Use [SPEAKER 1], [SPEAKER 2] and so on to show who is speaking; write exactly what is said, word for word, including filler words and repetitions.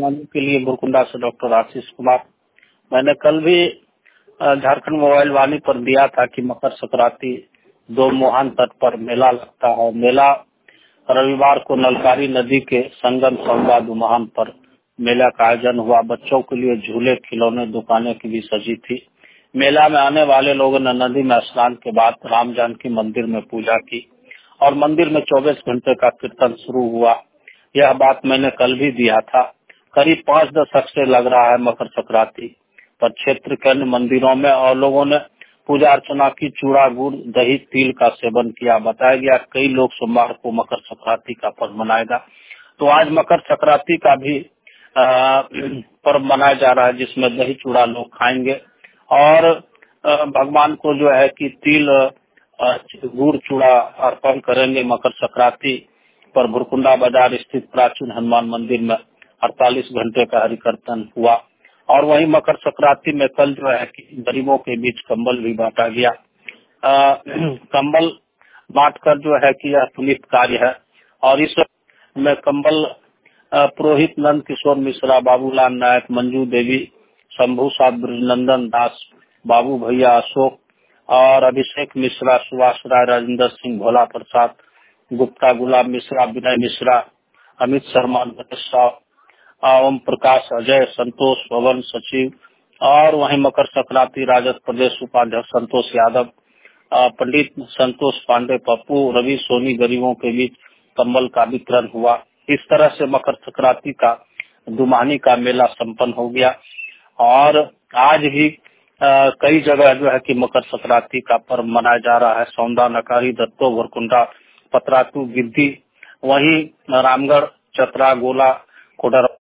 [SPEAKER 1] वालों के लिए भुरकुंडा से डॉक्टर आशीष कुमार। मैंने कल भी अ, झारखंड मोबाइल वाणी पर दिया था कि मकर संक्रांति दो मोहन तट पर मेला लगता है। मेला रविवार को नलकारी नदी के संगम सौंगा दुमाहन पर मेला का आयोजन हुआ। बच्चों के लिए झूले, खिलौने, दुकानें की भी सजी थी। मेला में आने वाले लोगों ने नदी में स्नान के बाद राम जानकी मंदिर में पूजा की और मंदिर में चौबीस घंटे का कीर्तन शुरू हुआ। यह बात मैंने कल भी दिया था। करीब पाँच दशक से लग रहा है मकर संक्रांति पर क्षेत्र के अन्य मंदिरों में और लोगों ने पूजा अर्चना की, चूड़ा, गुड़, दही, तिल का सेवन किया। बताया गया कई लोग सोमवार को मकर संक्रांति का पर्व मनाएगा। तो आज मकर संक्रांति का भी अ, पर्व मनाया जा रहा है जिसमें दही चूड़ा लोग खाएंगे और अ, भगवान को जो है कि तिल, अ, गुड़, चूड़ा अर्पण करेंगे। मकर संक्रांति पर भुरकुंडा बाजार स्थित प्राचीन हनुमान मंदिर में अड़तालीस घंटे का हरि कीर्तन हुआ और वहीं मकर संक्रांति में कल जो है कि गरीबों के बीच कंबल भी बांटा गया। आ, कंबल बांटकर जो है कि यह पुनीत कार्य है और इस में कंबल अ, पुरोहित नंद किशोर मिश्रा, बाबूलाल नायक, मंजू देवी, शंभू साहब, ब्रजनंदन दास, बाबू भैया अशोक और अभिषेक मिश्रा, सुभाष राय, राजेंद्र सिंह, भोला प्रसाद गुप्ता, गुलाब मिश्रा, विनय मिश्रा, अमित शर्मा, नरेश साव, ओम प्रकाश, अजय, संतोष, पवन, सचिव और वहीं मकर संक्रांति राजद प्रदेश उपाध्यक्ष संतोष यादव, अ, पंडित संतोष पांडे, पप्पू, रवि सोनी गरीबों के बीच कंबल का वितरण हुआ। इस तरह से मकर संक्रांति का दुमानी का मेला संपन्न हो गया और आज भी अ, कई जगह जो है कि मकर संक्रांति का पर्व मनाया जा रहा है। सौंदा, नकारी, दत्तो, भुरकुंडा, पतरातू, गिद्दी, वहीं रामगढ़, चतरा, गोला, कोडर